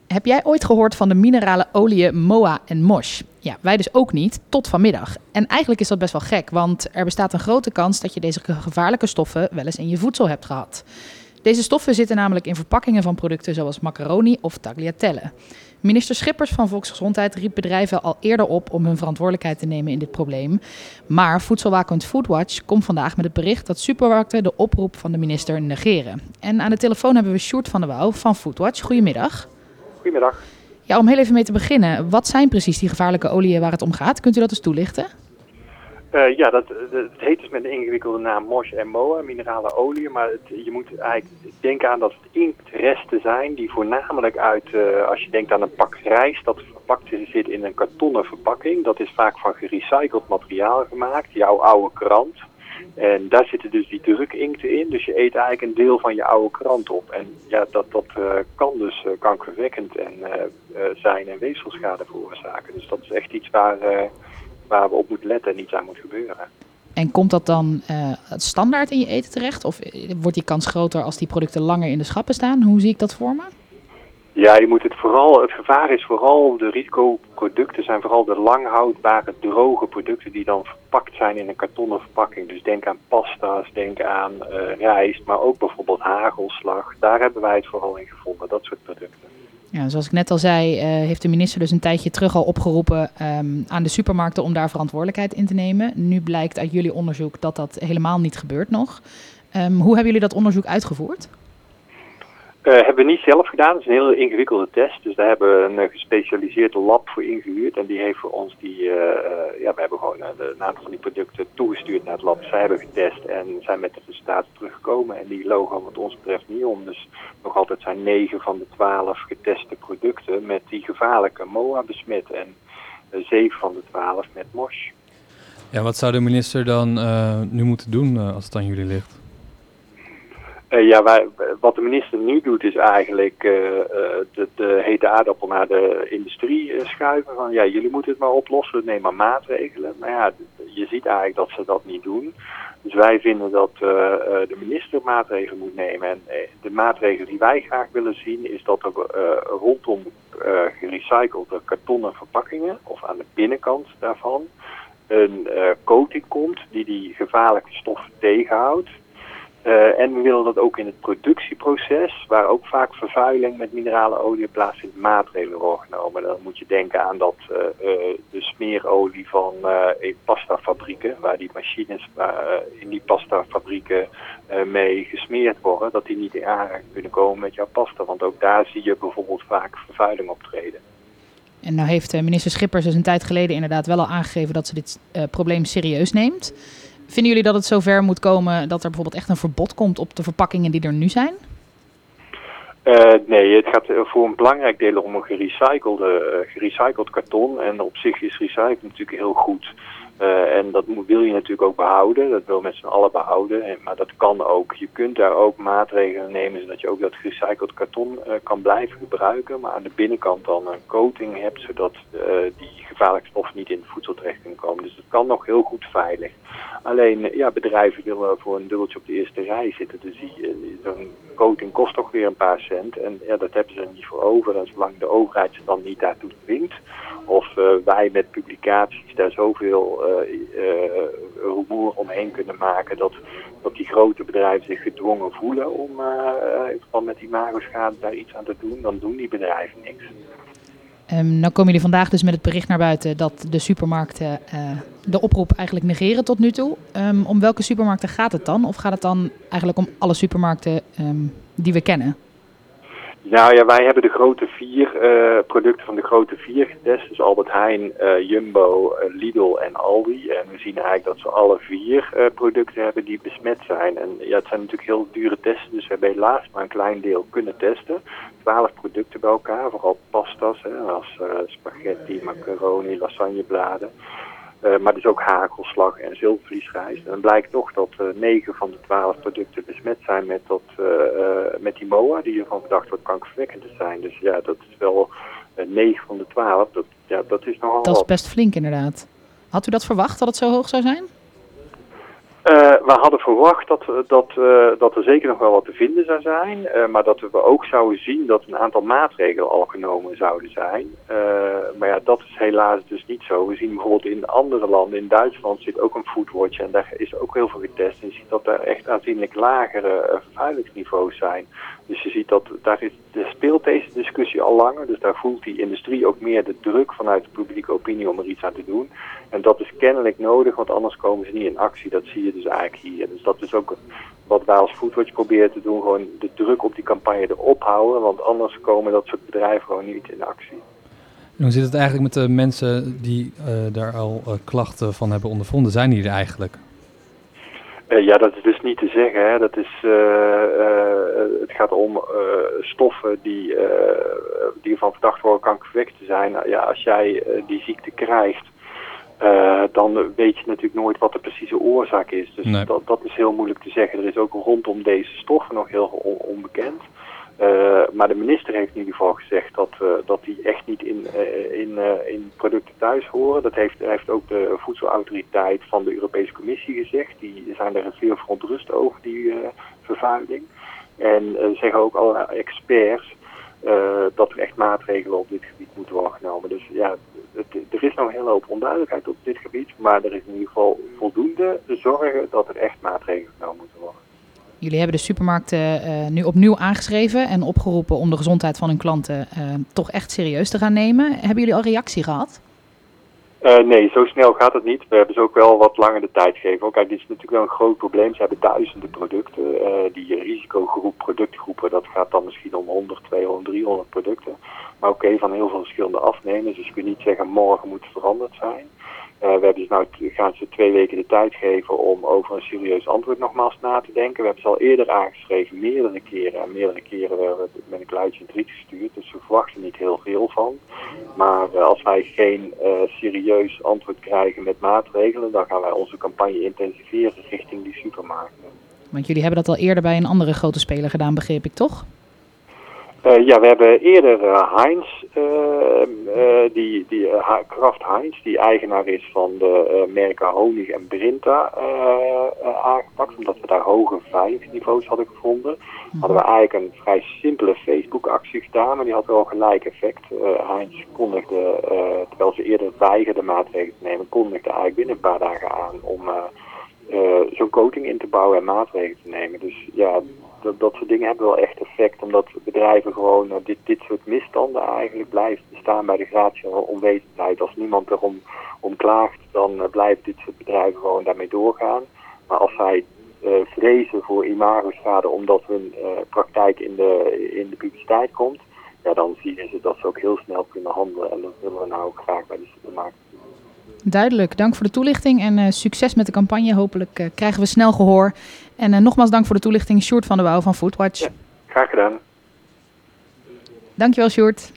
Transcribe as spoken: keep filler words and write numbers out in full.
Heb jij ooit gehoord van de minerale oliën M O A en Mosh? Ja, wij dus ook niet, tot vanmiddag. En eigenlijk is dat best wel gek, want er bestaat een grote kans dat je deze gevaarlijke stoffen wel eens in je voedsel hebt gehad. Deze stoffen zitten namelijk in verpakkingen van producten zoals macaroni of tagliatelle. Minister Schippers van Volksgezondheid riep bedrijven al eerder op om hun verantwoordelijkheid te nemen in dit probleem. Maar voedselwaakhond Foodwatch komt vandaag met het bericht dat supermarkten de oproep van de minister negeren. En aan de telefoon hebben we Sjoerd van der Wouw van Foodwatch. Goedemiddag. Goedemiddag. Ja, om heel even mee te beginnen. Wat zijn precies die gevaarlijke oliën waar het om gaat? Kunt u dat eens toelichten? Uh, ja, dat, dat, het heet dus met een ingewikkelde naam Mosh en M O A, minerale oliën. Maar het, je moet eigenlijk denken aan dat het inktresten zijn die voornamelijk uit, uh, als je denkt aan een pak rijst, dat verpakt zit in een kartonnen verpakking. Dat is vaak van gerecycled materiaal gemaakt, jouw oude krant. En daar zitten dus die drukinkten in, dus je eet eigenlijk een deel van je oude krant op. En ja, dat, dat uh, kan dus uh, kankerverwekkend en, uh, uh, zijn en weefselschade veroorzaken. Dus dat is echt iets waar, uh, waar we op moeten letten en iets aan moet gebeuren. En komt dat dan uh, standaard in je eten terecht? Of wordt die kans groter als die producten langer in de schappen staan? Hoe zie ik dat voor me? Ja, je moet het vooral, het gevaar is vooral, de risicoproducten zijn vooral de langhoudbare droge producten die dan verpakt zijn in een kartonnen verpakking. Dus denk aan pasta's, denk aan uh, rijst, maar ook bijvoorbeeld hagelslag. Daar hebben wij het vooral in gevonden, dat soort producten. Ja, zoals ik net al zei, uh, heeft de minister dus een tijdje terug al opgeroepen um, aan de supermarkten om daar verantwoordelijkheid in te nemen. Nu blijkt uit jullie onderzoek dat dat helemaal niet gebeurt nog. Um, hoe hebben jullie dat onderzoek uitgevoerd? Uh, hebben we niet zelf gedaan. Het is een hele ingewikkelde test. Dus daar hebben we een uh, gespecialiseerd lab voor ingehuurd. En die heeft voor ons die... Uh, uh, ja, we hebben gewoon uh, de, een aantal van die producten toegestuurd naar het lab. Zij hebben getest en zijn met de resultaten teruggekomen. En die logen wat ons betreft niet om. Dus nog altijd zijn negen van de twaalf geteste producten met die gevaarlijke M O A besmet. En uh, zeven van de twaalf met Mosh. Ja, wat zou de minister dan uh, nu moeten doen uh, als het aan jullie ligt? Uh, ja, wij, wat de minister nu doet is eigenlijk uh, uh, de, de hete aardappel naar de industrie uh, schuiven. Van ja, jullie moeten het maar oplossen, neem maar maatregelen. Maar ja, je ziet eigenlijk dat ze dat niet doen. Dus wij vinden dat uh, uh, de minister maatregelen moet nemen. En uh, de maatregelen die wij graag willen zien is dat er uh, rondom uh, gerecyclede kartonnen verpakkingen, of aan de binnenkant daarvan, een uh, coating komt die die gevaarlijke stoffen tegenhoudt. Uh, en we willen dat ook in het productieproces, waar ook vaak vervuiling met minerale olie plaatsvindt, maatregelen worden genomen. Dan moet je denken aan dat uh, uh, de smeerolie van uh, in pastafabrieken, waar die machines uh, in die pastafabrieken uh, mee gesmeerd worden, dat die niet in aanraking kunnen komen met jouw pasta. Want ook daar zie je bijvoorbeeld vaak vervuiling optreden. En nou heeft minister Schippers dus een tijd geleden inderdaad wel al aangegeven dat ze dit uh, probleem serieus neemt. Vinden jullie dat het zover moet komen dat er bijvoorbeeld echt een verbod komt op de verpakkingen die er nu zijn? Uh, nee, het gaat voor een belangrijk deel om een gerecyclede, uh, gerecycled karton. En op zich is recycling natuurlijk heel goed. Uh, en dat moet, wil je natuurlijk ook behouden. Dat wil je met z'n allen behouden. En, maar dat kan ook. Je kunt daar ook maatregelen nemen zodat je ook dat gerecycled karton uh, kan blijven gebruiken. Maar aan de binnenkant dan een coating hebt zodat uh, die gevaarlijke stoffen niet in het voedsel terecht kunnen komen. Dus het kan nog heel goed veilig. Alleen, ja, bedrijven willen voor een dubbeltje op de eerste rij zitten. Dus die, uh, zo'n coating kost toch weer een paar cent. En ja, dat hebben ze er niet voor over. En zolang de overheid ze dan niet daartoe dwingt, of uh, wij met publicaties daar zoveel uh, uh, rumoer omheen kunnen maken dat, dat die grote bedrijven zich gedwongen voelen om uh, in verband met imagoschade daar iets aan te doen, dan doen die bedrijven niks. Um, nou komen jullie vandaag dus met het bericht naar buiten dat de supermarkten uh, de oproep eigenlijk negeren tot nu toe. Um, om welke supermarkten gaat het dan? Of gaat het dan eigenlijk om alle supermarkten um, die we kennen? Nou ja, wij hebben de grote vier uh, producten van de grote vier getest. Dus Albert Heijn, uh, Jumbo, uh, Lidl en Aldi. En we zien eigenlijk dat ze alle vier uh, producten hebben die besmet zijn. En ja, het zijn natuurlijk heel dure testen, dus we hebben helaas maar een klein deel kunnen testen. Twaalf producten bij elkaar, vooral pasta's, hè, als uh, spaghetti, macaroni, lasagnebladen. Uh, maar dus ook hagelslag en zilvervliesrijst. En dan blijkt toch dat uh, negen van de twaalf producten besmet zijn met, dat, uh, uh, met die M O A, die ervan verdacht wordt kankerverwekkend te zijn. Dus ja, dat is wel uh, negen van de twaalf. Dat, ja, dat is nogal Dat is wat. best flink inderdaad. Had u dat verwacht, dat het zo hoog zou zijn? Uh, we hadden verwacht dat, dat, uh, dat er zeker nog wel wat te vinden zou zijn, uh, maar dat we ook zouden zien dat een aantal maatregelen al genomen zouden zijn. Uh, maar ja, dat is helaas dus niet zo. We zien bijvoorbeeld in andere landen, in Duitsland zit ook een foodwatch en daar is ook heel veel getest. En je ziet dat daar echt aanzienlijk lagere uh, vervuilingsniveaus zijn. Dus je ziet dat daar, is, daar speelt deze discussie al langer, dus daar voelt die industrie ook meer de druk vanuit de publieke opinie om er iets aan te doen. En dat is kennelijk nodig, want anders komen ze niet in actie. Dat zie je dus eigenlijk hier. Dus dat is ook wat wij als Foodwatch proberen te doen. Gewoon de druk op die campagne erop houden. Want anders komen dat soort bedrijven gewoon niet in actie. En hoe zit het eigenlijk met de mensen die uh, daar al uh, klachten van hebben ondervonden? Zijn die er eigenlijk? Uh, ja, dat is dus niet te zeggen. Hè. Dat is, uh, uh, het gaat om uh, stoffen die, uh, die ervan verdacht worden kankerverwekkend te zijn. Nou, ja, als jij uh, die ziekte krijgt, Uh, dan weet je natuurlijk nooit wat de precieze oorzaak is. Dus nee. dat, dat is heel moeilijk te zeggen. Er is ook rondom deze stoffen nog heel on, onbekend. Uh, maar de minister heeft in ieder geval gezegd dat, uh, dat die echt niet in, uh, in, uh, in producten thuis horen. Dat heeft, heeft ook de voedselautoriteit van de Europese Commissie gezegd. Die zijn er veel verontrust over, die uh, vervuiling. En uh, zeggen ook alle experts uh, dat er echt maatregelen op dit gebied moeten worden genomen. Dus ja, het, er is nog een hele hoop onduidelijkheid op dit gebied, maar er is in ieder geval voldoende te zorgen dat er echt maatregelen genomen moeten worden. Jullie hebben de supermarkten uh, nu opnieuw aangeschreven en opgeroepen om de gezondheid van hun klanten uh, toch echt serieus te gaan nemen. Hebben jullie al reactie gehad? Uh, nee, zo snel gaat het niet. We hebben ze ook wel wat langer de tijd gegeven. Ook, kijk, dit is natuurlijk wel een groot probleem. Ze hebben duizenden producten. Uh, die risicogroep, productgroepen, dat gaat dan misschien om honderd, tweehonderd, driehonderd producten. Maar oké, okay, van heel veel verschillende afnemers. Dus je kunt niet zeggen morgen moet het veranderd zijn. Uh, we hebben dus nou, gaan ze twee weken de tijd geven om over een serieus antwoord nogmaals na te denken. We hebben ze al eerder aangeschreven, meerdere keren. En meerdere keren hebben we het met een kluitje in het riet gestuurd. Dus we verwachten niet heel veel van. Maar uh, als wij geen uh, serieus antwoord krijgen met maatregelen, dan gaan wij onze campagne intensiveren richting die supermarkten. Want jullie hebben dat al eerder bij een andere grote speler gedaan, begreep ik toch? Uh, ja, we hebben eerder uh, Heinz, uh, uh, die, die uh, Kraft Heinz, die eigenaar is van de uh, merken Honig en Brinta, uh, uh, aangepakt. Omdat we daar hoge veiligheidsniveaus hadden gevonden. Mm-hmm. Hadden we eigenlijk een vrij simpele Facebook-actie gedaan, maar die had wel gelijk effect. Uh, Heinz kondigde, uh, terwijl ze eerder weigerden maatregelen te nemen, kondigde eigenlijk binnen een paar dagen aan om uh, uh, zo'n coating in te bouwen en maatregelen te nemen. Dus ja, Dat, dat soort dingen hebben wel echt effect, omdat bedrijven gewoon uh, dit, dit soort misstanden eigenlijk blijven bestaan bij de gratie van onwetendheid. Als niemand erom om klaagt, dan uh, blijven dit soort bedrijven gewoon daarmee doorgaan. Maar als zij uh, vrezen voor imagoschade omdat hun uh, praktijk in de, in de publiciteit komt, ja, dan zien ze dat ze ook heel snel kunnen handelen. En dat willen we nou ook graag bij de supermarkt. Duidelijk, dank voor de toelichting en uh, succes met de campagne. Hopelijk uh, krijgen we snel gehoor. En uh, nogmaals dank voor de toelichting, Sjoerd van der Wouw van Foodwatch. Ja, graag gedaan. Dankjewel, Sjoerd.